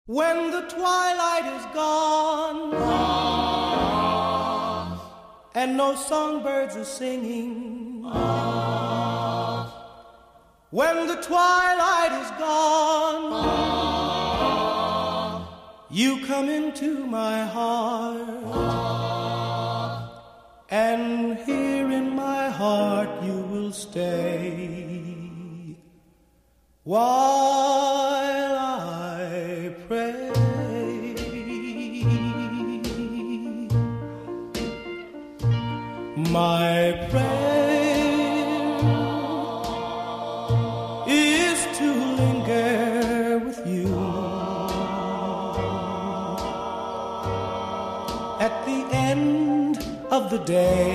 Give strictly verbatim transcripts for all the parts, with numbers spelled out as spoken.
When the twilight is gone ah, and no songbirds are singing ah, when the twilight is gone ah, you come into my heart ah, and here in my heart you will stay while I pray. My prayer is to linger with you at the end of the day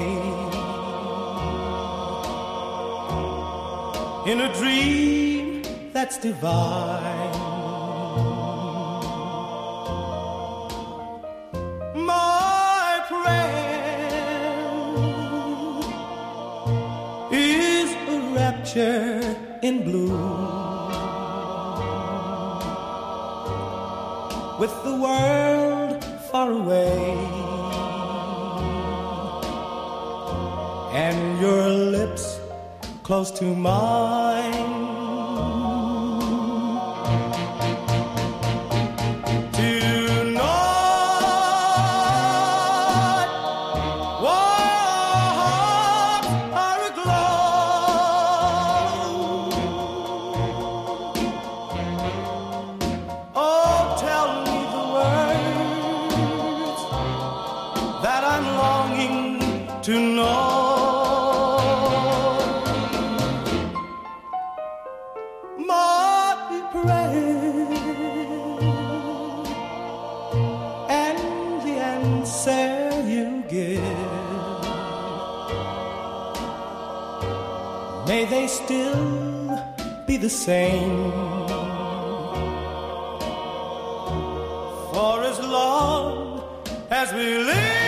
in a dream that's divine. My prayer is a rapture in blue with the world far away and your lips close to mine. To know my prayer and the answer you give, may they still be the same for as long as we live.